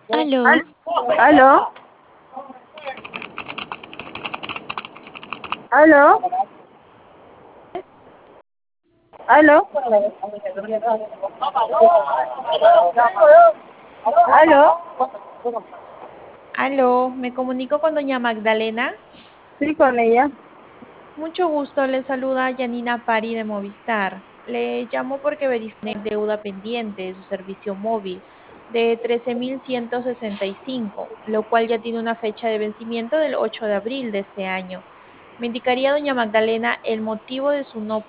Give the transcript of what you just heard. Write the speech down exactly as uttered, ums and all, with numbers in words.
Aló, Al- ¿Aló? ¿Aló? ¿Aló? ¿Aló? aló, me comunico con doña Magdalena. Sí, con ella. Mucho gusto, le saluda Yanina Pari de Movistar. Le llamo porque verifiqué deuda pendiente de su servicio móvil de trece mil ciento sesenta y cinco, lo cual ya tiene una fecha de vencimiento del ocho de abril de este año. Me indicaría, doña Magdalena, el motivo de su no